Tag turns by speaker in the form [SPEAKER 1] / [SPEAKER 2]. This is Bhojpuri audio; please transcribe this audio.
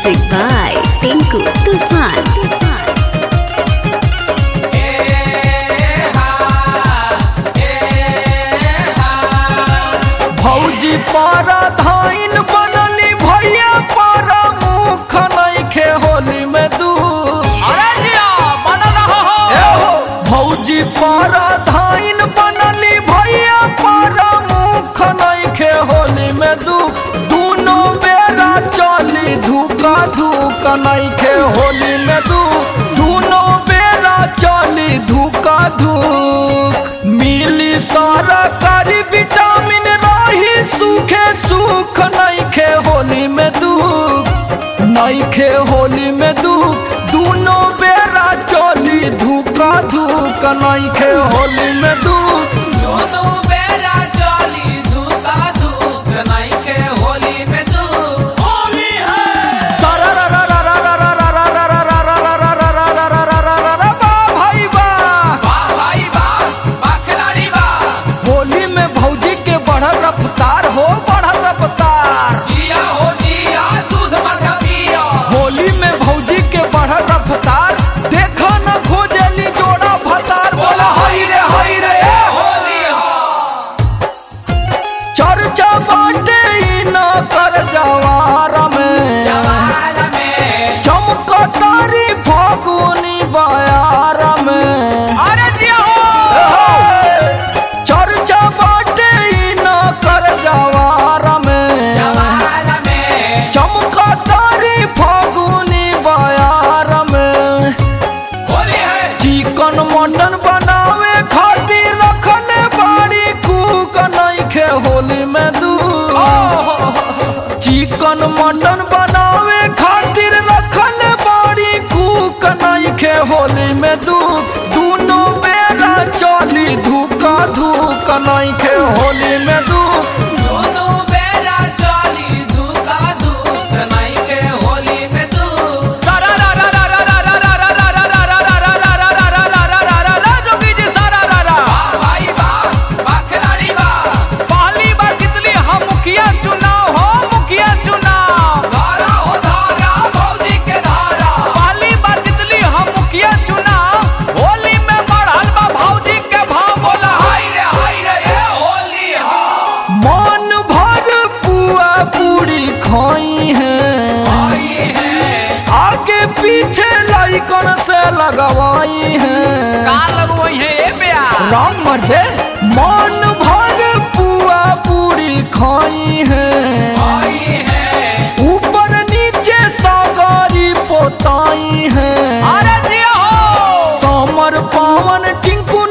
[SPEAKER 1] Music by Tinku Tufan.
[SPEAKER 2] भौजी पारा धाइन बनली भैया पारा मुख नइखे होली में दूध। अरे जिया बनल हो भौजी पारा धाइन बनली भैया पारा मुख नइखे होली में दूध। दूनो बेरा चली धूका धूका नइखे होली में दूध। दूनो बेरा चली धूका धूक मिली सारा कारी विटामिन सूखे सुख नइखे होली में दुख नइखे होली में दुख। दूनो बेरा चली धूका धूक नइखे होली में दुख।
[SPEAKER 3] दोनों बेरा चली धूका धूक नइखे होली में दुख। होली है
[SPEAKER 2] भाई
[SPEAKER 3] बा खिलाड़ी बा।
[SPEAKER 2] होली में भौजी के बढ़ल रफ्तार हो बढ़ल रफ्तार।
[SPEAKER 3] जिया हो जिया दूध मत पिया।
[SPEAKER 2] होली में भौजी के बढ़ल रफ्तार देखो न खोजली जोड़ा भतार। बोला हाय रे
[SPEAKER 3] होली हो।
[SPEAKER 2] चर्चा बाटे न कर जवार में चमकतारी फागुनी बयार में। अरे जिया चर्चा बाटे न कर जवार में चमकतारी फागुनी बयार में।
[SPEAKER 3] होली है
[SPEAKER 2] चिकन मटन बनावे खातिर रखले बाड़ी कूक नइखे होली में दूध। चिकन मटन बनावे खातिर रखले बाड़ी कूक नइखे होली में दूध। दूनो बेरा चली धूका धूक नइखे होली में दूध।
[SPEAKER 3] दोनों बेरा चली धूका धूक नइखे होली में दुख। भाई बा खिलाड़ी बा।
[SPEAKER 2] पहली बार जितली हम मुखिया चुनाव हो मुखिया चुनाव।
[SPEAKER 3] धारा हो धारा भौजी के धारा।
[SPEAKER 2] पहली बार जितली हम मुखिया चुनाव होली में बढ़ल बा भौजी के भाव। बोला
[SPEAKER 3] हाय रे ये होली हो।
[SPEAKER 2] मन भर पुआ पूरी खाई है आगे पीछे लाइकन से लगवाई है।
[SPEAKER 3] लगवाई है ये प्यार।
[SPEAKER 2] राम मर्दे मन भर पुआ पूरी खाई है ऊपर नीचे सागारी पोताई है। समर पावन टिंकू